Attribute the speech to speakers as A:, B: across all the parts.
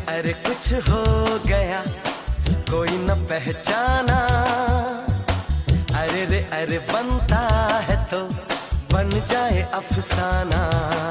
A: अरे कुछ हो गया, कोई न पहचाना। अरे रे अरे बनता है तो बन जाए अफसाना।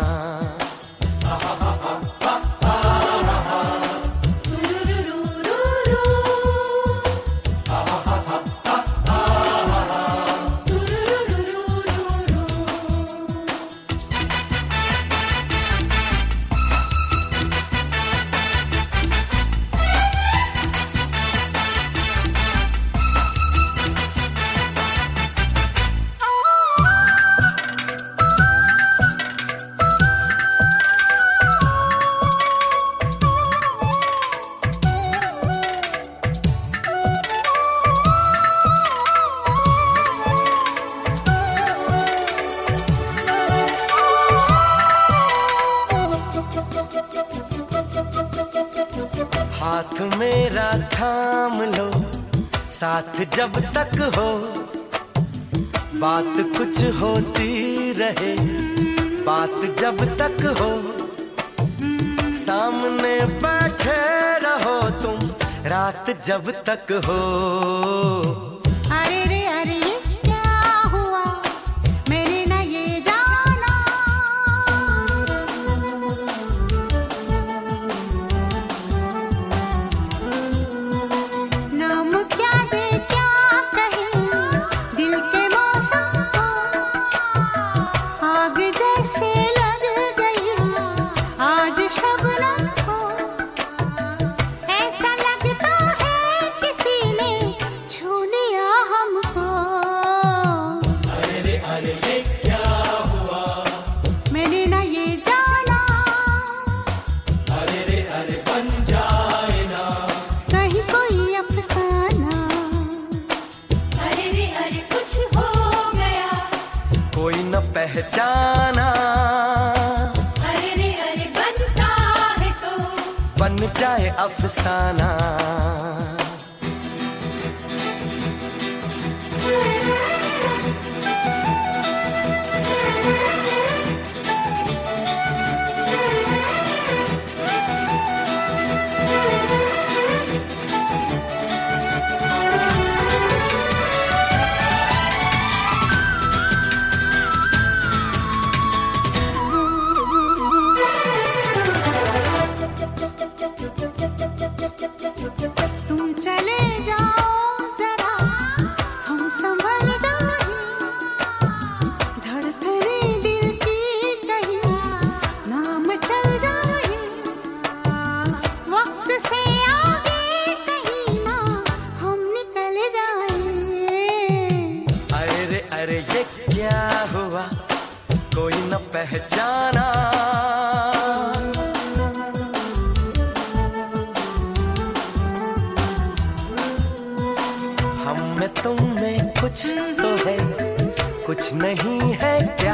A: हाथ मेरा थाम लो, साथ जब तक हो, बात कुछ होती रहे, बात जब तक हो। सामने बैठे रहो तुम, रात जब तक हो।
B: अरे रे अरे ये क्या हुआ, मैंने न ये जाना। नाम क्या दे क्या कहे दिल के मौसम को, आग जैसे लग गई आज शबनम को। ऐसा लगता है किसी ने छू लिया हमको।
A: अरे रे अरे ये क्या हुआ,
B: मैंने न ये जाना।
A: अरे रे अरे बन जाए ना
B: कहीं कोई अफसाना।
C: अरे रे अरे कुछ हो गया,
A: कोई न पहचाना।
C: अरे रे अरे बनता है तो
A: बन जाए अफसाना।
B: तुम चले जाओ जरा, हम संभल जाएं। धड़कने दिल की कहीं नाम चल जाए। वक्त से आगे कहीं ना हम निकल जाएं।
A: अरे रे अरे ये क्या हुआ, कोई न पहचाना। हम में तुम में कुछ तो है, कुछ नहीं है क्या।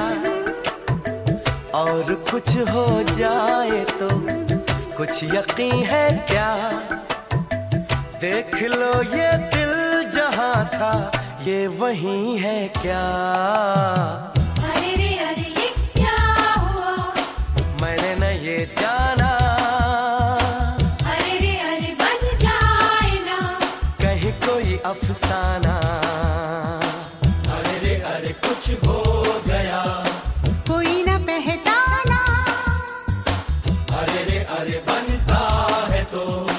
A: और कुछ हो जाए तो कुछ यकीन है क्या। देख लो ये दिल जहां था, ये वही है क्या।
C: अरे रे अरे ये क्या हुआ,
A: मैंने न ये जाना।
C: अरे रे अरे बन जाए ना
A: कहीं कोई अफसाना। अरे रे अरे कुछ हो गया,
B: कोई न पहचाना।
A: अरे रे अरे बनता है तो